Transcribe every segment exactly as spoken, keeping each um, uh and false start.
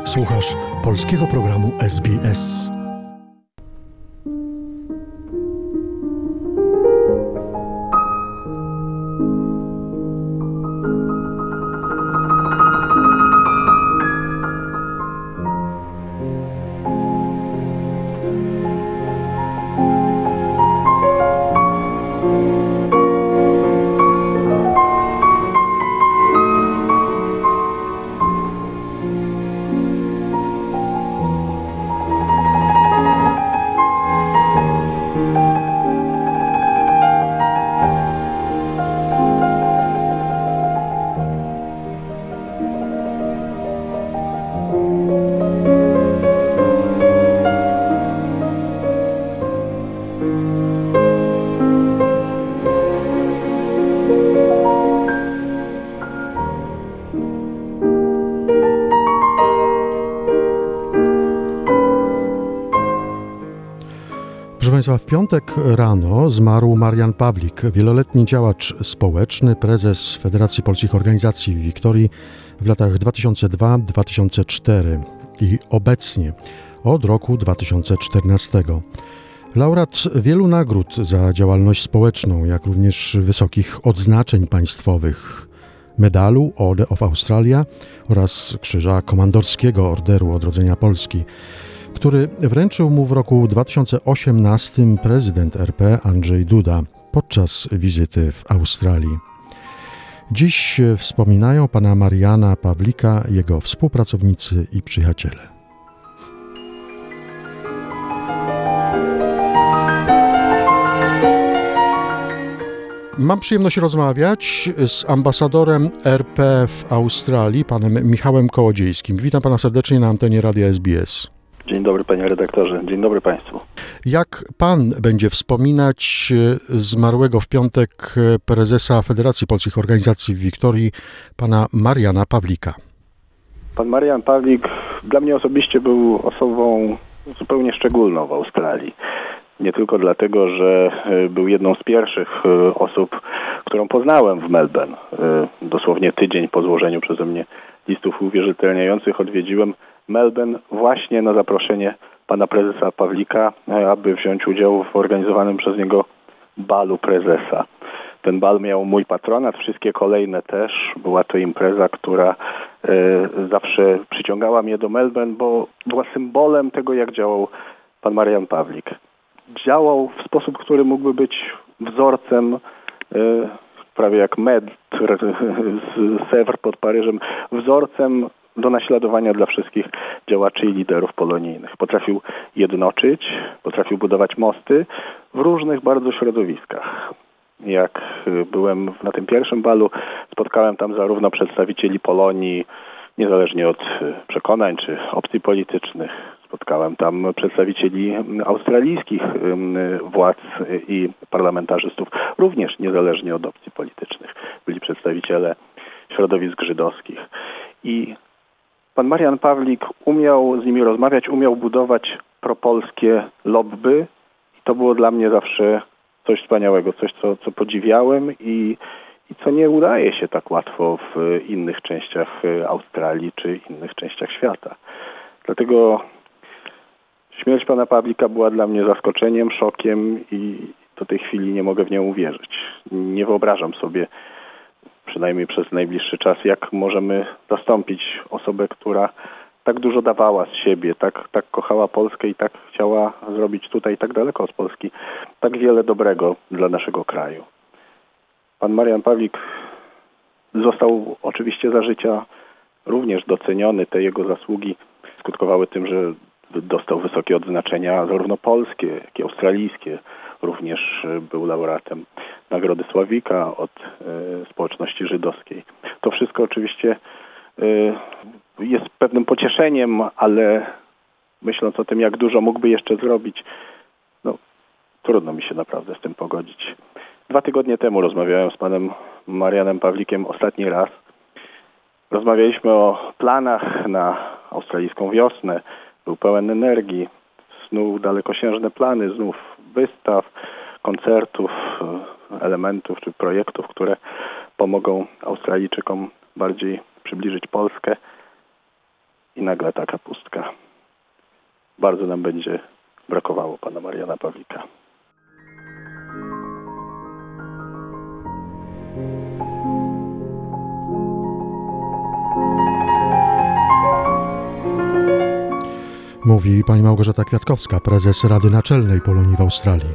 Słuchasz polskiego programu S B S. Proszę Państwa, w piątek rano zmarł Marian Pawlik, wieloletni działacz społeczny, prezes Federacji Polskich Organizacji w Wiktorii w latach dwa tysiące drugi do dwa tysiące czwartego i obecnie od roku dwa tysiące czternastego. Laureat wielu nagród za działalność społeczną, jak również wysokich odznaczeń państwowych, medalu Order of Australia oraz Krzyża Komandorskiego Orderu Odrodzenia Polski, który wręczył mu w roku dwa tysiące osiemnastym prezydent R P Andrzej Duda podczas wizyty w Australii. Dziś wspominają pana Mariana Pawlika jego współpracownicy i przyjaciele. Mam przyjemność rozmawiać z ambasadorem R P w Australii, panem Michałem Kołodziejskim. Witam pana serdecznie na antenie Radia S B S. Dzień dobry, panie redaktorze. Dzień dobry państwu. Jak pan będzie wspominać zmarłego w piątek prezesa Federacji Polskich Organizacji w Wiktorii, pana Mariana Pawlika? Pan Marian Pawlik dla mnie osobiście był osobą zupełnie szczególną w Australii. Nie tylko dlatego, że był jedną z pierwszych osób, którą poznałem w Melbourne. Dosłownie tydzień po złożeniu przeze mnie listów uwierzytelniających odwiedziłem Melbourne właśnie na zaproszenie pana prezesa Pawlika, aby wziąć udział w organizowanym przez niego balu prezesa. Ten bal miał mój patronat, wszystkie kolejne też. Była to impreza, która e, zawsze przyciągała mnie do Melbourne, bo była symbolem tego, jak działał pan Marian Pawlik. Działał w sposób, który mógłby być wzorcem, e, prawie jak Metr z Sèvres pod Paryżem, wzorcem do naśladowania dla wszystkich działaczy i liderów polonijnych. Potrafił jednoczyć, potrafił budować mosty w różnych bardzo środowiskach. Jak byłem na tym pierwszym balu, spotkałem tam zarówno przedstawicieli Polonii, niezależnie od przekonań czy opcji politycznych. Spotkałem tam przedstawicieli australijskich władz i parlamentarzystów, również niezależnie od opcji politycznych. Byli przedstawiciele środowisk żydowskich. I pan Marian Pawlik umiał z nimi rozmawiać, umiał budować propolskie lobby i to było dla mnie zawsze coś wspaniałego, coś, co, co podziwiałem i, i co nie udaje się tak łatwo w innych częściach Australii czy innych częściach świata. Dlatego śmierć pana Pawlika była dla mnie zaskoczeniem, szokiem i do tej chwili nie mogę w nią uwierzyć. Nie wyobrażam sobie, przynajmniej przez najbliższy czas, jak możemy zastąpić osobę, która tak dużo dawała z siebie, tak, tak kochała Polskę i tak chciała zrobić tutaj, tak daleko z Polski, tak wiele dobrego dla naszego kraju. Pan Marian Pawlik został oczywiście za życia również doceniony. Te jego zasługi skutkowały tym, że dostał wysokie odznaczenia, zarówno polskie, jak i australijskie. Również był laureatem Nagrody Sławika od y, społeczności żydowskiej. To wszystko oczywiście y, jest pewnym pocieszeniem, ale myśląc o tym, jak dużo mógłby jeszcze zrobić, no trudno mi się naprawdę z tym pogodzić. Dwa tygodnie temu rozmawiałem z panem Marianem Pawlikiem ostatni raz. Rozmawialiśmy o planach na australijską wiosnę. Był pełen energii, snuł dalekosiężne plany, znów wystaw, koncertów, elementów czy projektów, które pomogą Australijczykom bardziej przybliżyć Polskę. i nagle taka pustka. Bardzo nam będzie brakowało pana Mariana Pawlika. Mówi pani Małgorzata Kwiatkowska, prezes Rady Naczelnej Polonii w Australii.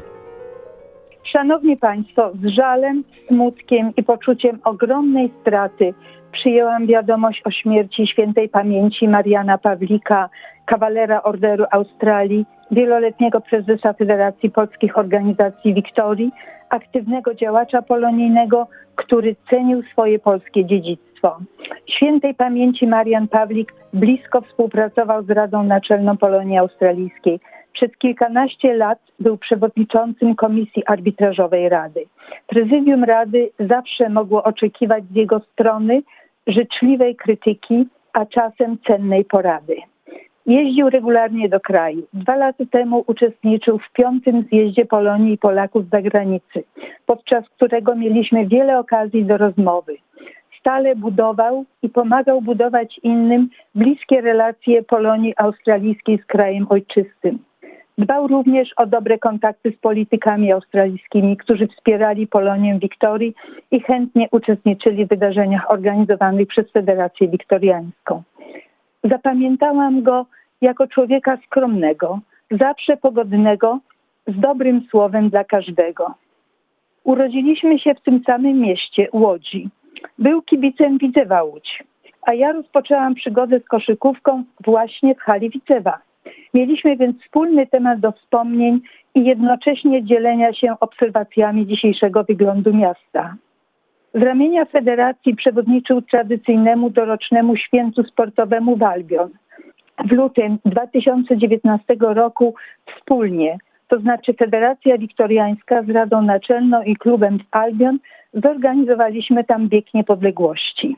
Szanowni Państwo, z żalem, smutkiem i poczuciem ogromnej straty przyjęłam wiadomość o śmierci świętej pamięci Mariana Pawlika, kawalera Orderu Australii, wieloletniego prezesa Federacji Polskich Organizacji Wiktorii, aktywnego działacza polonijnego, który cenił swoje polskie dziedzictwo. Świętej pamięci Marian Pawlik blisko współpracował z Radą Naczelną Polonii Australijskiej. Przez kilkanaście lat był przewodniczącym Komisji Arbitrażowej Rady. Prezydium Rady zawsze mogło oczekiwać z jego strony życzliwej krytyki, a czasem cennej porady. Jeździł regularnie do kraju. Dwa lata temu uczestniczył w piątym zjeździe Polonii i Polaków z zagranicy, podczas którego mieliśmy wiele okazji do rozmowy. Stale budował i pomagał budować innym bliskie relacje Polonii australijskiej z krajem ojczystym. Dbał również o dobre kontakty z politykami australijskimi, którzy wspierali Polonię Wiktorii i chętnie uczestniczyli w wydarzeniach organizowanych przez Federację Wiktoriańską. Zapamiętałam go jako człowieka skromnego, zawsze pogodnego, z dobrym słowem dla każdego. Urodziliśmy się w tym samym mieście, Łodzi. Był kibicem Widzewa Łódź, a ja rozpoczęłam przygodę z koszykówką właśnie w hali Widzewa. Mieliśmy więc wspólny temat do wspomnień i jednocześnie dzielenia się obserwacjami dzisiejszego wyglądu miasta. Z ramienia federacji przewodniczył tradycyjnemu dorocznemu świętu sportowemu w Albion. W lutym dwa tysiące dziewiętnastego roku wspólnie, to znaczy Federacja Wiktoriańska z Radą Naczelną i klubem w Albion, zorganizowaliśmy tam bieg niepodległości.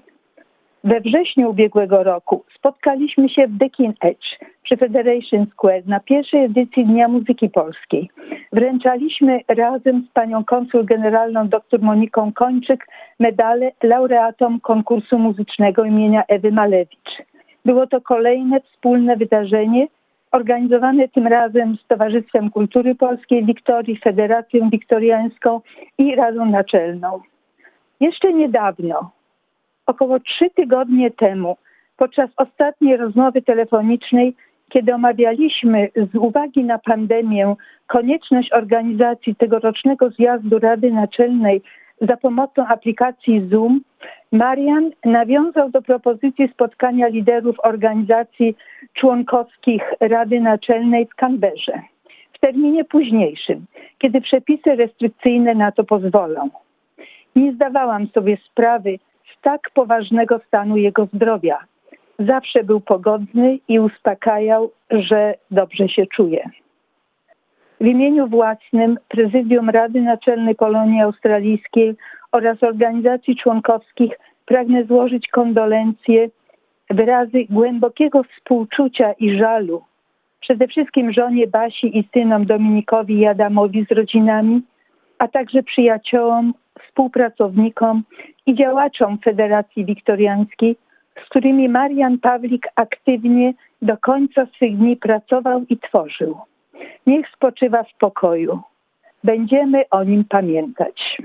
We wrześniu ubiegłego roku spotkaliśmy się w Deakin Edge przy Federation Square na pierwszej edycji Dnia Muzyki Polskiej. Wręczaliśmy razem z panią konsul generalną dr Moniką Kończyk medale laureatom konkursu muzycznego imienia Ewy Malewicz. Było to kolejne wspólne wydarzenie organizowane tym razem z Towarzystwem Kultury Polskiej Wiktorii, Federacją Wiktoriańską i Radą Naczelną. Jeszcze niedawno, około trzy tygodnie temu, podczas ostatniej rozmowy telefonicznej, kiedy omawialiśmy z uwagi na pandemię konieczność organizacji tegorocznego zjazdu Rady Naczelnej za pomocą aplikacji Zoom, Marian nawiązał do propozycji spotkania liderów organizacji członkowskich Rady Naczelnej w Canberrze w terminie późniejszym, kiedy przepisy restrykcyjne na to pozwolą. Nie zdawałam sobie sprawy z tak poważnego stanu jego zdrowia. Zawsze był pogodny i uspokajał, że dobrze się czuje. W imieniu własnym Prezydium Rady Naczelnej Polonii Australijskiej oraz organizacji członkowskich pragnę złożyć kondolencje, wyrazy głębokiego współczucia i żalu przede wszystkim żonie Basi i synom Dominikowi i Adamowi z rodzinami, a także przyjaciołom, współpracownikom i działaczom Federacji Wiktoriańskiej, z którymi Marian Pawlik aktywnie do końca swych dni pracował i tworzył. Niech spoczywa w pokoju. Będziemy o nim pamiętać.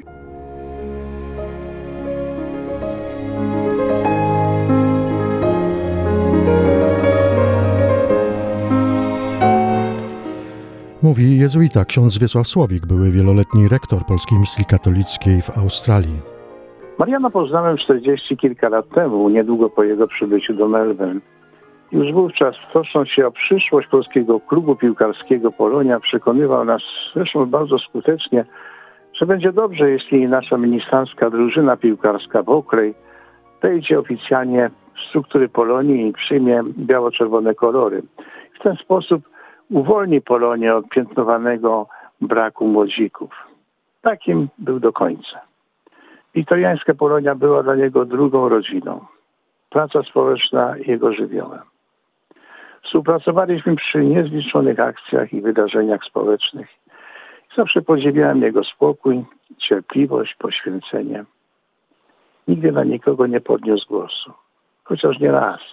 Mówi jezuita ksiądz Wiesław Słowik, były wieloletni rektor Polskiej Misji Katolickiej w Australii. Mariana poznałem czterdzieści kilka lat temu, niedługo po jego przybyciu do Melbourne. Już wówczas, troszcząc się o przyszłość polskiego klubu piłkarskiego Polonia, przekonywał nas, zresztą bardzo skutecznie, że będzie dobrze, jeśli nasza ministrancka drużyna piłkarska w Oakley wejdzie oficjalnie w struktury Polonii i przyjmie biało-czerwone kolory. W ten sposób uwolni Polonię od piętnowanego braku młodzików. Takim był do końca. Wiktoriańska Polonia była dla niego drugą rodziną. Praca społeczna jego żywiołem. Współpracowaliśmy przy niezliczonych akcjach i wydarzeniach społecznych. Zawsze podziwiałem jego spokój, cierpliwość, poświęcenie. Nigdy na nikogo nie podniósł głosu. Chociaż nie raz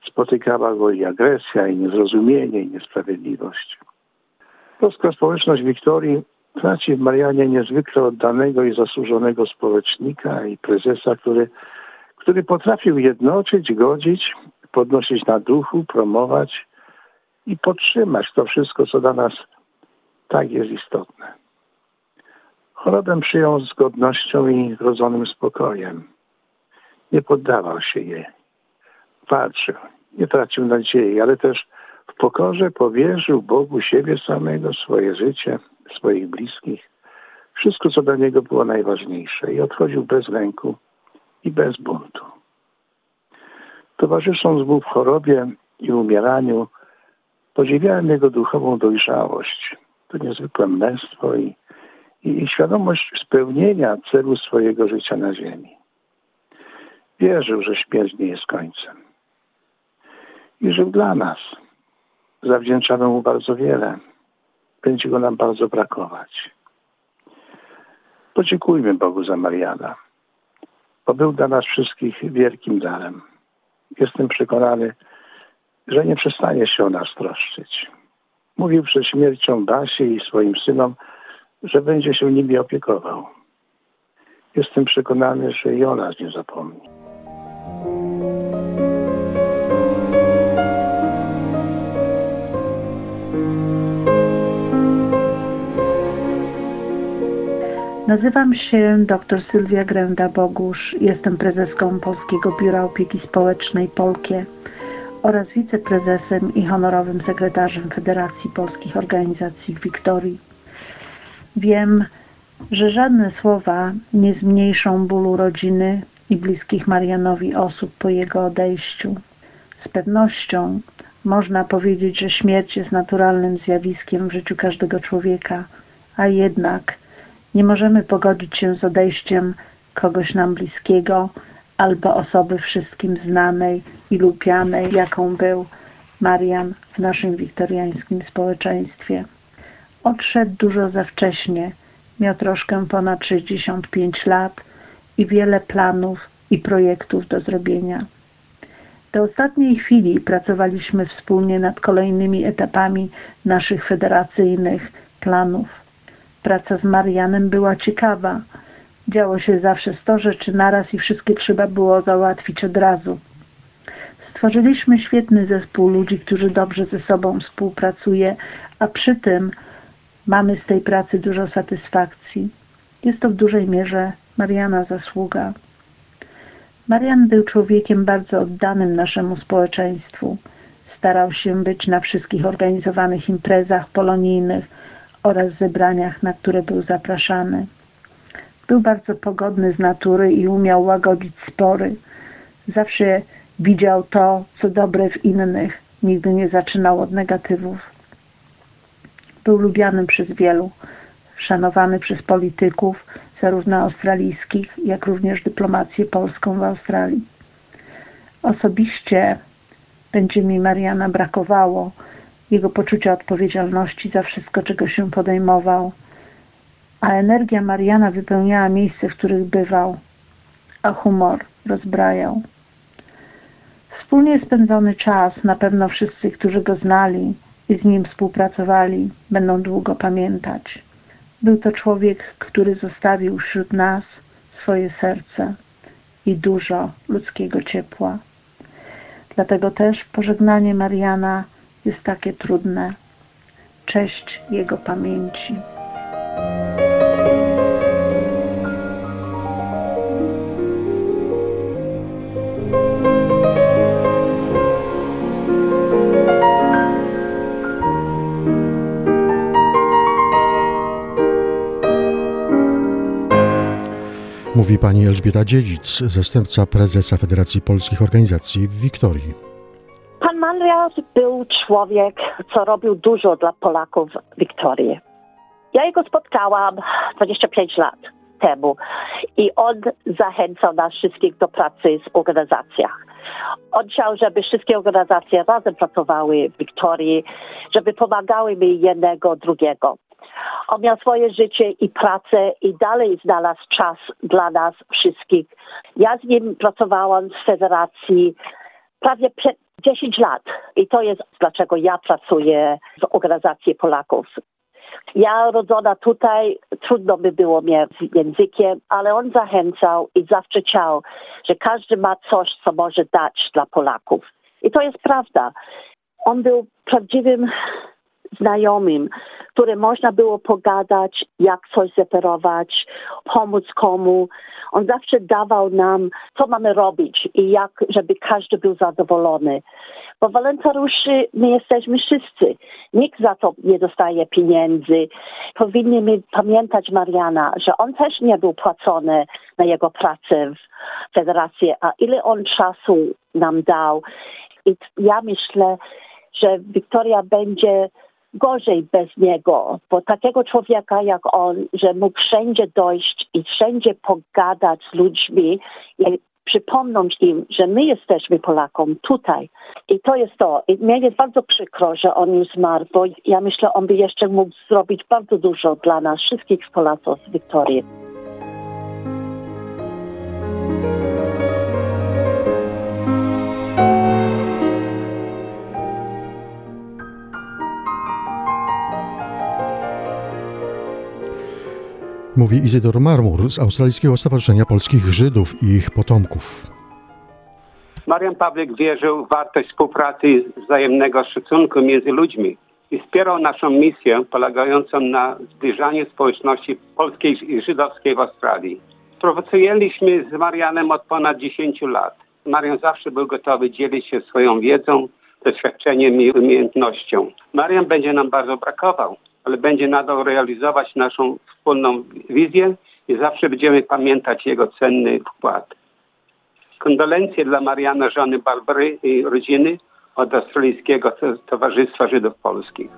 spotykała go i agresja, i niezrozumienie, i niesprawiedliwość. Polska społeczność Wiktorii traci w Marianie niezwykle oddanego i zasłużonego społecznika i prezesa, który, który potrafił jednoczyć, godzić, podnosić na duchu, promować i podtrzymać to wszystko, co dla nas tak jest istotne. Chorobę przyjął z godnością i rodzonym spokojem. Nie poddawał się jej. Walczył, nie tracił nadziei, ale też w pokorze powierzył Bogu siebie samego, swoje życie, swoich bliskich. Wszystko, co dla niego było najważniejsze, i odchodził bez lęku i bez buntu. Towarzysząc mu w chorobie i umieraniu, podziwiałem jego duchową dojrzałość, to niezwykłe męstwo i, i, i świadomość spełnienia celu swojego życia na ziemi. Wierzył, że śmierć nie jest końcem. I żył dla nas. Zawdzięczamy mu bardzo wiele. Będzie go nam bardzo brakować. Podziękujmy Bogu za Mariana, bo był dla nas wszystkich wielkim darem. Jestem przekonany, że nie przestanie się o nas troszczyć. Mówił przed śmiercią Basi i swoim synom, że będzie się nimi opiekował. Jestem przekonany, że i o nas nie zapomni. Nazywam się dr Sylwia Grenda-Bogusz. Jestem prezeską Polskiego Biura Opieki Społecznej Polkie oraz wiceprezesem i honorowym sekretarzem Federacji Polskich Organizacji w Wiktorii. Wiem, że żadne słowa nie zmniejszą bólu rodziny i bliskich Marianowi osób po jego odejściu. Z pewnością można powiedzieć, że śmierć jest naturalnym zjawiskiem w życiu każdego człowieka, a jednak nie możemy pogodzić się z odejściem kogoś nam bliskiego albo osoby wszystkim znanej i lubianej, jaką był Marian w naszym wiktoriańskim społeczeństwie. Odszedł dużo za wcześnie, miał troszkę ponad sześćdziesiąt pięć lat i wiele planów i projektów do zrobienia. Do ostatniej chwili pracowaliśmy wspólnie nad kolejnymi etapami naszych federacyjnych planów. Praca z Marianem była ciekawa. Działo się zawsze sto rzeczy naraz i wszystkie trzeba było załatwić od razu. Stworzyliśmy świetny zespół ludzi, którzy dobrze ze sobą współpracuje, a przy tym mamy z tej pracy dużo satysfakcji. Jest to w dużej mierze Mariana zasługa. Marian był człowiekiem bardzo oddanym naszemu społeczeństwu. Starał się być na wszystkich organizowanych imprezach polonijnych oraz zebraniach, na które był zapraszany. Był bardzo pogodny z natury i umiał łagodzić spory. Zawsze widział to, co dobre w innych. Nigdy nie zaczynał od negatywów. Był lubiany przez wielu, szanowany przez polityków, zarówno australijskich, jak również dyplomację polską w Australii. Osobiście będzie mi Mariana brakowało, jego poczucia odpowiedzialności za wszystko, czego się podejmował, a energia Mariana wypełniała miejsce, w których bywał, a humor rozbrajał. Wspólnie spędzony czas na pewno wszyscy, którzy go znali i z nim współpracowali, będą długo pamiętać. Był to człowiek, który zostawił wśród nas swoje serce i dużo ludzkiego ciepła. Dlatego też pożegnanie Mariana jest takie trudne. Cześć jego pamięci. Mówi pani Elżbieta Dziedzic, zastępca prezesa Federacji Polskich Organizacji w Wiktorii. Pan Marian był człowiek, co robił dużo dla Polaków w Wiktorii. Ja jego spotkałam dwadzieścia pięć lat temu i on zachęcał nas wszystkich do pracy w organizacjach. On chciał, żeby wszystkie organizacje razem pracowały w Wiktorii, żeby pomagały mi jednego drugiego. On miał swoje życie i pracę i dalej znalazł czas dla nas wszystkich. Ja z nim pracowałam w federacji prawie dziesięć lat. I to jest dlaczego ja pracuję w organizacji Polaków. Ja rodzona tutaj, trudno by było mnie z językiem, ale on zachęcał i zawsze chciał, że każdy ma coś, co może dać dla Polaków. I to jest prawda. On był prawdziwym znajomym, który można było pogadać, jak coś zaoferować, pomóc komu. On zawsze dawał nam, co mamy robić i jak, żeby każdy był zadowolony. Bo wolontariuszy my jesteśmy wszyscy. Nikt za to nie dostaje pieniędzy. Powinniśmy pamiętać Mariana, że on też nie był płacony na jego pracę w federacji, a ile on czasu nam dał. I ja myślę, że Wiktoria będzie gorzej bez niego, bo takiego człowieka jak on, że mógł wszędzie dojść i wszędzie pogadać z ludźmi i przypomnieć im, że my jesteśmy Polakom tutaj. I to jest to. I mnie jest bardzo przykro, że on już zmarł, bo ja myślę, on by jeszcze mógł zrobić bardzo dużo dla nas, wszystkich Polaków z Wiktorii. Mówi Izydor Marmur z Australijskiego Stowarzyszenia Polskich Żydów i ich potomków. Marian Pawlik wierzył w wartość współpracy i wzajemnego szacunku między ludźmi i wspierał naszą misję polegającą na zbliżaniu społeczności polskiej i żydowskiej w Australii. Pracujeliśmy z Marianem od ponad dziesięciu lat. Marian zawsze był gotowy dzielić się swoją wiedzą, doświadczeniem i umiejętnością. Marian będzie nam bardzo brakował, ale będzie nadal realizować naszą wspólną wizję i zawsze będziemy pamiętać jego cenny wkład. Kondolencje dla Mariana, żony Barbary i rodziny od Australijskiego Towarzystwa Żydów Polskich.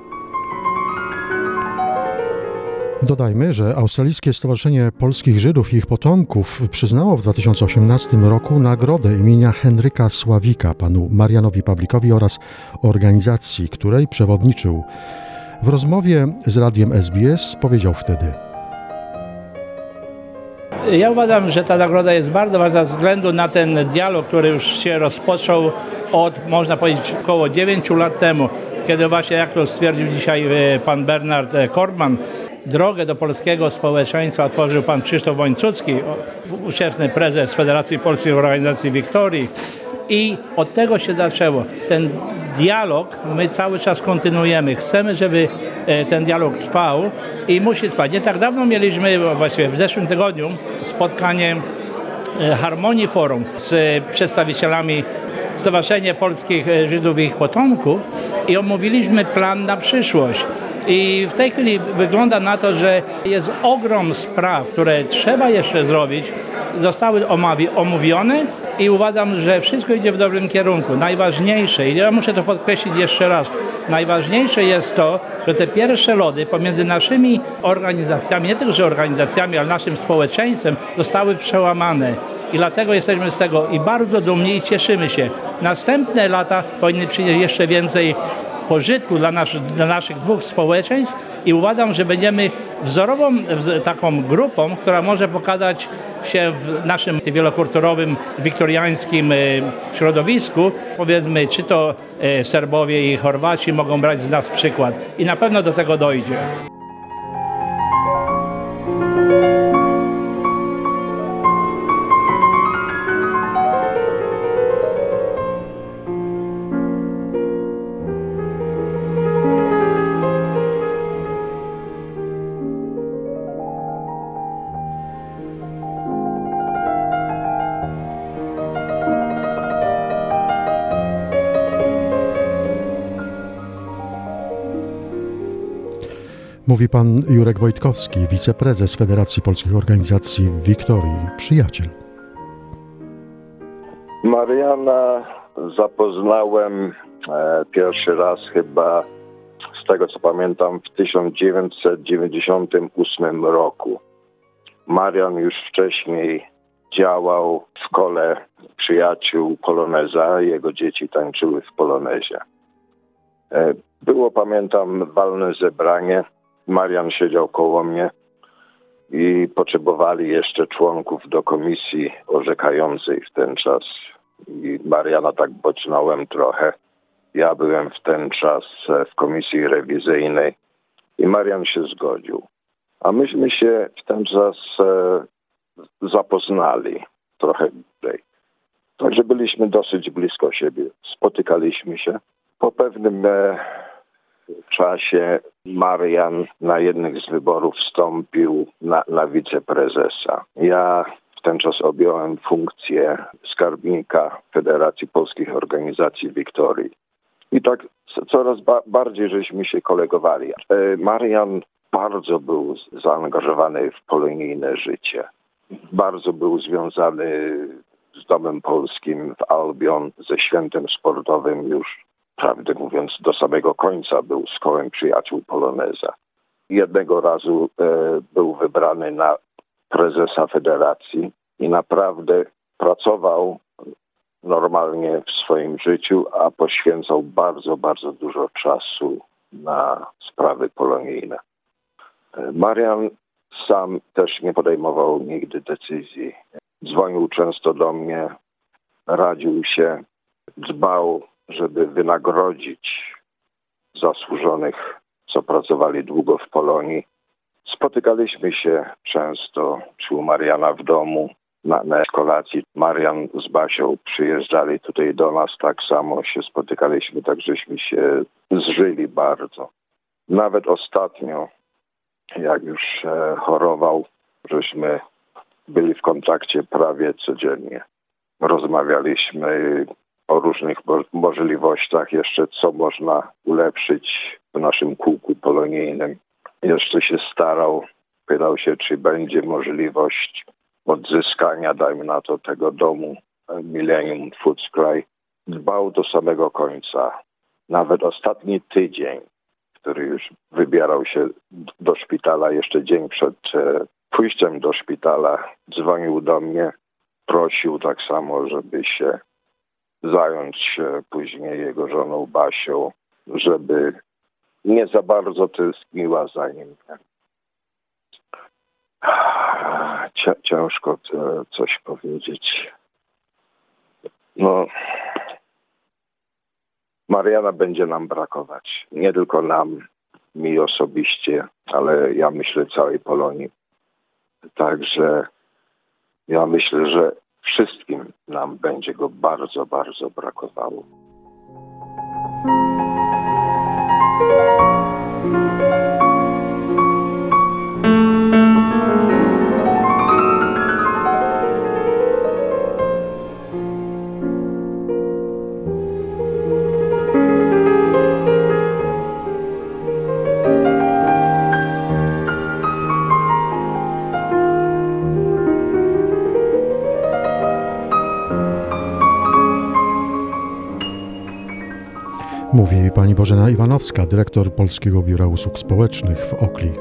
Dodajmy, że Australijskie Stowarzyszenie Polskich Żydów i ich potomków przyznało w dwa tysiące osiemnastym roku nagrodę imienia Henryka Sławika panu Marianowi Pawlikowi oraz organizacji, której przewodniczył. W rozmowie z radiem S B S powiedział wtedy: Ja uważam, że ta nagroda jest bardzo ważna ze względu na ten dialog, który już się rozpoczął od, można powiedzieć, około dziewięciu lat temu, kiedy właśnie, jak to stwierdził dzisiaj pan Bernard Kortman, drogę do polskiego społeczeństwa otworzył pan Krzysztof Łańcucki, ówczesny prezes Federacji Polskiej Organizacji Wiktorii. I od tego się zaczęło. Ten dialog my cały czas kontynuujemy. Chcemy, żeby ten dialog trwał i musi trwać. Nie tak dawno mieliśmy, właściwie w zeszłym tygodniu, spotkanie Harmonii Forum z przedstawicielami Stowarzyszenia Polskich Żydów i ich potomków i omówiliśmy plan na przyszłość. I w tej chwili wygląda na to, że jest ogrom spraw, które trzeba jeszcze zrobić, zostały omówione i uważam, że wszystko idzie w dobrym kierunku. Najważniejsze, i ja muszę to podkreślić jeszcze raz, najważniejsze jest to, że te pierwsze lody pomiędzy naszymi organizacjami, nie tylko że organizacjami, ale naszym społeczeństwem zostały przełamane. I dlatego jesteśmy z tego i bardzo dumni i cieszymy się. Następne lata powinny przynieść jeszcze więcej pożytku dla, nasz, dla naszych dwóch społeczeństw i uważam, że będziemy wzorową taką grupą, która może pokazać się w naszym wielokulturowym, wiktoriańskim środowisku. Powiedzmy, czy to Serbowie i Chorwaci mogą brać z nas przykład i na pewno do tego dojdzie. Mówi pan Jurek Wojtkowski, wiceprezes Federacji Polskich Organizacji w Wiktorii, przyjaciel. Mariana zapoznałem e, pierwszy raz chyba, z tego co pamiętam, w tysiąc dziewięćset dziewięćdziesiątym ósmym roku. Marian już wcześniej działał w kole przyjaciół Poloneza, jego dzieci tańczyły w Polonezie. E, było, pamiętam, walne zebranie. Marian siedział koło mnie i potrzebowali jeszcze członków do komisji orzekającej w ten czas. i Mariana tak bocnąłem trochę. Ja byłem w ten czas w komisji rewizyjnej i Marian się zgodził. A myśmy się w ten czas zapoznali trochę dłużej. Także byliśmy dosyć blisko siebie. Spotykaliśmy się. Po pewnym czasie Marian na jednych z wyborów wstąpił na, na wiceprezesa. Ja w ten czas objąłem funkcję skarbnika Federacji Polskich Organizacji Wiktorii. I tak coraz ba- bardziej żeśmy się kolegowali. Marian bardzo był zaangażowany w polonijne życie. Bardzo był związany z Domem Polskim w Albion, ze świętem sportowym już, prawdę mówiąc, do samego końca był z kołem przyjaciół Poloneza. Jednego razu e, był wybrany na prezesa federacji i naprawdę pracował normalnie w swoim życiu, a poświęcał bardzo, bardzo dużo czasu na sprawy polonijne. Marian sam też nie podejmował nigdy decyzji. Dzwonił często do mnie, radził się, dbał, żeby wynagrodzić zasłużonych, co pracowali długo w Polonii. Spotykaliśmy się często, czy u Mariana w domu, na, na kolacji. Marian z Basią przyjeżdżali tutaj do nas, tak samo się spotykaliśmy, tak żeśmy się zżyli bardzo. Nawet ostatnio, jak już e, chorował, żeśmy byli w kontakcie prawie codziennie. Rozmawialiśmy o różnych możliwościach, jeszcze co można ulepszyć w naszym kółku polonijnym. Jeszcze się starał, pytał się, czy będzie możliwość odzyskania, dajmy na to, tego domu Millennium Footscray. Dbał do samego końca. Nawet ostatni tydzień, który już wybierał się do szpitala, jeszcze dzień przed e, pójściem do szpitala, dzwonił do mnie, prosił tak samo, żeby się zająć e, później jego żoną Basią, żeby nie za bardzo tęskniła za nim. Ciężko coś powiedzieć. No, Mariana będzie nam brakować. Nie tylko nam, mi osobiście, ale ja myślę całej Polonii. Także ja myślę, że wszystkim nam będzie go bardzo, bardzo brakowało. Mówi pani Bożena Iwanowska, dyrektor Polskiego Biura Usług Społecznych w Okli.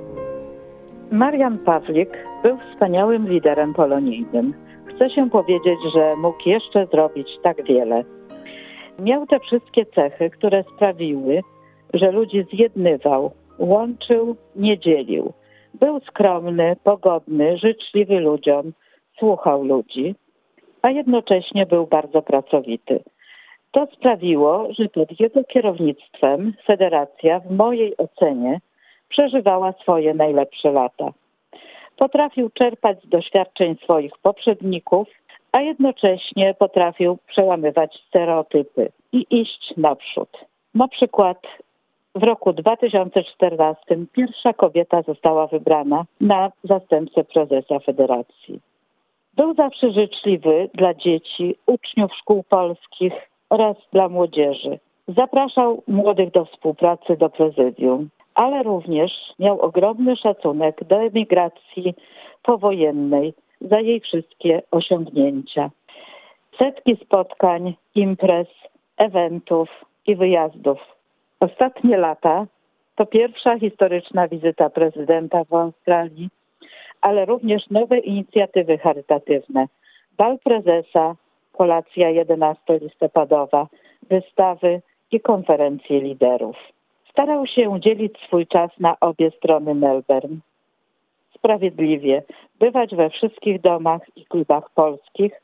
Marian Pawlik był wspaniałym liderem polonijnym. Chce się powiedzieć, że mógł jeszcze zrobić tak wiele. Miał te wszystkie cechy, które sprawiły, że ludzi zjednywał, łączył, nie dzielił. Był skromny, pogodny, życzliwy ludziom, słuchał ludzi, a jednocześnie był bardzo pracowity. To sprawiło, że pod jego kierownictwem federacja w mojej ocenie przeżywała swoje najlepsze lata. Potrafił czerpać z doświadczeń swoich poprzedników, a jednocześnie potrafił przełamywać stereotypy i iść naprzód. Na przykład w roku dwa tysiące czternastym pierwsza kobieta została wybrana na zastępcę prezesa federacji. Był zawsze życzliwy dla dzieci, uczniów szkół polskich oraz dla młodzieży. Zapraszał młodych do współpracy do prezydium, ale również miał ogromny szacunek do emigracji powojennej za jej wszystkie osiągnięcia. Setki spotkań, imprez, eventów i wyjazdów. Ostatnie lata to pierwsza historyczna wizyta prezydenta w Australii, ale również nowe inicjatywy charytatywne. Bal prezesa, kolacja jedenastolistopadowa, wystawy i konferencje liderów. Starał się dzielić swój czas na obie strony Melbourne. Sprawiedliwie bywać we wszystkich domach i klubach polskich,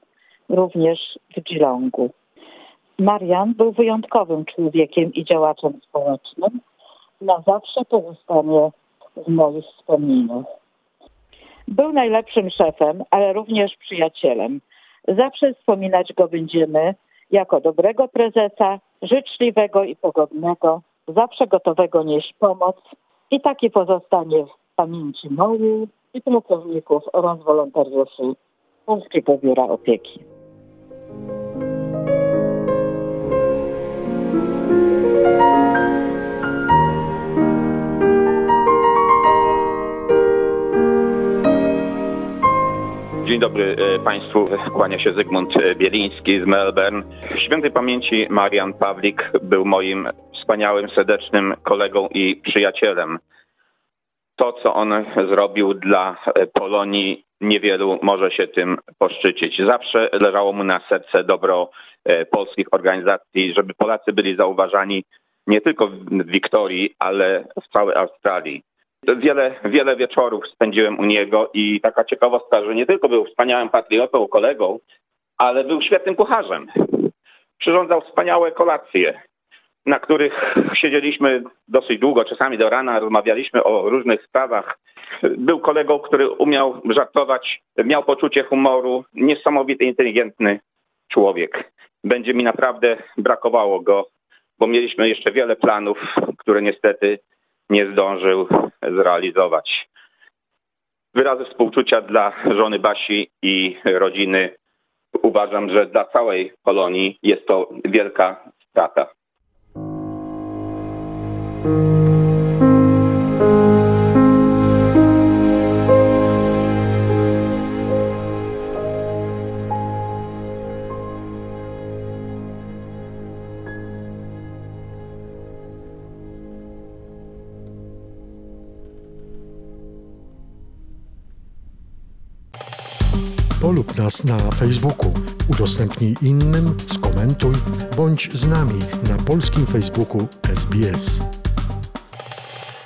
również w Geelongu. Marian był wyjątkowym człowiekiem i działaczem społecznym. Na zawsze pozostanie w moich wspomnieniach. Był najlepszym szefem, ale również przyjacielem. Zawsze wspominać go będziemy jako dobrego prezesa, życzliwego i pogodnego, zawsze gotowego nieść pomoc i taki pozostanie w pamięci mojej i pracowników oraz wolontariuszy Polskiego Biura Opieki. Dzień dobry Państwu, kłania się Zygmunt Bieliński z Melbourne. W świętej pamięci Marian Pawlik był moim wspaniałym, serdecznym kolegą i przyjacielem. To, co on zrobił dla Polonii, niewielu może się tym poszczycić. Zawsze leżało mu na serce dobro polskich organizacji, żeby Polacy byli zauważani nie tylko w Wiktorii, ale w całej Australii. Wiele, wiele wieczorów spędziłem u niego i taka ciekawostka, że nie tylko był wspaniałym patriotą, kolegą, ale był świetnym kucharzem. Przyrządzał wspaniałe kolacje, na których siedzieliśmy dosyć długo, czasami do rana, rozmawialiśmy o różnych sprawach. Był kolegą, który umiał żartować, miał poczucie humoru, niesamowity, inteligentny człowiek. Będzie mi naprawdę brakowało go, bo mieliśmy jeszcze wiele planów, które niestety nie zdążył zrealizować. Wyrazy współczucia dla żony Basi i rodziny. Uważam, że dla całej Polonii jest to wielka strata. Polub nas na Facebooku, udostępnij innym, skomentuj, bądź z nami na polskim Facebooku S B S.